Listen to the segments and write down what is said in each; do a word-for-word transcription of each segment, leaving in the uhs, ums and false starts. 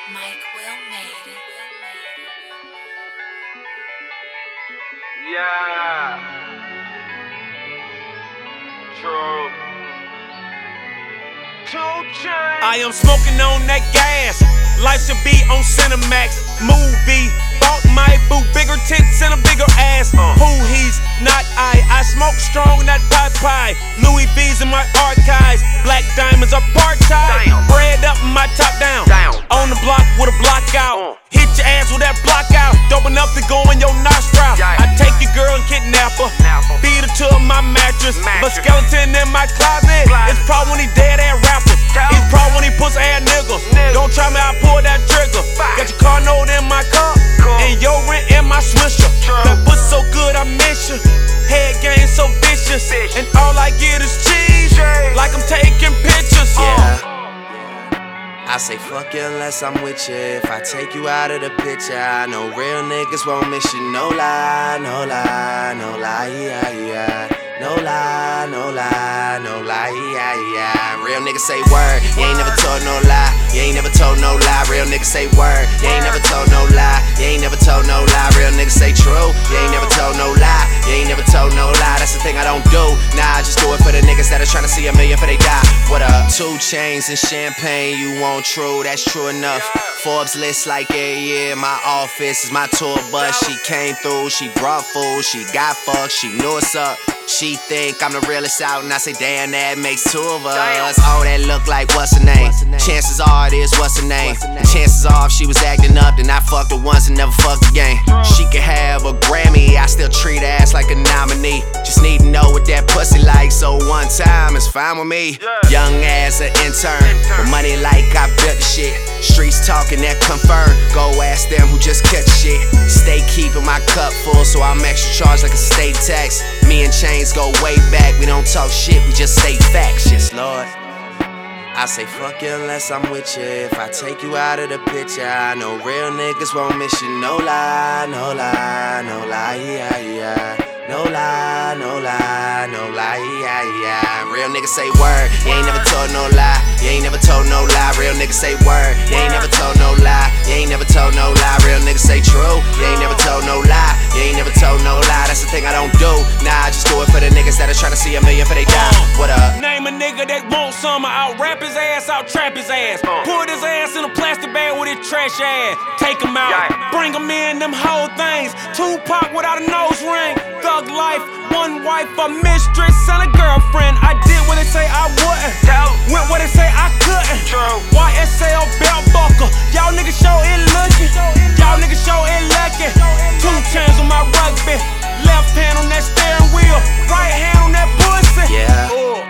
Mike Will made it. Yeah. True. Two chains. I am smoking on that gas. Life should be on Cinemax. Movie. Bought my boo, bigger tits and a bigger ass. Uh. Who he's not I. I smoke strong, not pie pie. Louis V's in my archives. Black diamonds are part-time. Damn. Bread up and my top down. Down. On the block with a block out. Uh. Hit your ass with that block out. Dope enough to go in your nostril. Yeah. I take your girl and kidnap her. Napper. Beat her to my mattress. But Mattress. skeleton in my closet. Closet. It's probably when he dead ass rappers. Tell It's him. probably when he pussy ass niggas. Niggas. Don't try me, I pull that trigger. Bye. Got your car note in my car. Cool. And your rent in my swisher. True. That pussy so good I miss you. Head game so vicious. Vicious. And all I get is cheese. Cheese. Like I'm taking pictures. Yeah. I say fuck you unless I'm with you. If I take you out of the picture, I know real niggas won't miss you. No lie, no lie, no lie, yeah, yeah. No lie, no lie, no lie, yeah, yeah. Real niggas say word, you ain't never told no lie. You ain't never told no lie. Real niggas say word, you ain't never told no lie. You ain't never told no lie. Real niggas say true, you ain't never told no lie. You ain't never told no lie. That's the thing I don't do. Nah, I just do it for the niggas that are trying to see a million for they die. What up? Two chains and champagne, you want true, that's true enough. Forbes list like yeah, yeah, my office is my tour bus. She came through, she brought food, she got fucked, she knew what's up. She think I'm the realest out, and I say, damn, that makes two of us. Oh, that look like what's her name? Chances are it is what's her name. Chances are if she was acting up, then I fucked her once and never fucked again. She could have a Grammy, I still treat her ass like a nominee. Just need to know what that pussy like, so one time is fine with me. Young ass an intern, with money like I built the shit. Streets talking that confirm, go ask them who just kept the shit. Stay keeping my cup full, so I'm extra charged like a state tax. Me and Chains go way back, we don't talk shit, we just say facts, yes Lord. I say fuck you unless I'm with you. If I take you out of the picture, I know real niggas won't miss you. No lie, no lie, no lie, yeah, yeah. No lie, no lie, no lie, yeah, yeah. Real niggas say word, you ain't never told no lie. You ain't never told no lie. Real niggas say word, you ain't never told no lie. You ain't never told no lie. Real niggas say true, you ain't never told no lie. You ain't never told no lie. That's the thing I don't do. Nah, I just do it for the niggas that are trying to see a million for they die. What up? Name a nigga that want some, out rap his ass, out trap his ass. Put his ass in a plastic bag with his trash ass. Take him out, Yeah. bring him in, them whole things. Tupac without a nose ring. Thug life, one wife, a mistress, and a girlfriend. I did what they say I wouldn't. Tell. Went what they say I couldn't. True. Y S L belt buckle. Y'all niggas show it looking. Y'all niggas show it lucky. Two chains on my rugby. Left hand on that steering wheel. Right hand on that pussy. Yeah. Ooh.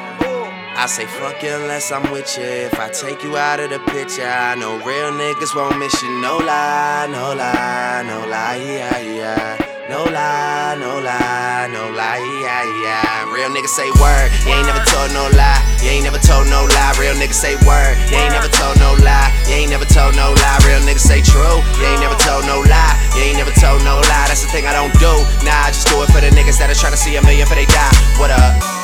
I say fuck you unless I'm with you. If I take you out of the picture, I know real niggas won't miss you. No lie, no lie, no lie, yeah, yeah. No lie, no lie, no lie, yeah, yeah. Real niggas say word, you ain't never told no lie. You ain't never told no lie. Real niggas say word, you ain't never told no lie. You ain't never told no lie. Real niggas say true, you ain't never told no lie. You ain't never told no lie. That's the thing I don't do. Nah, I just do it for the niggas that are trying to see a million for they die. What up?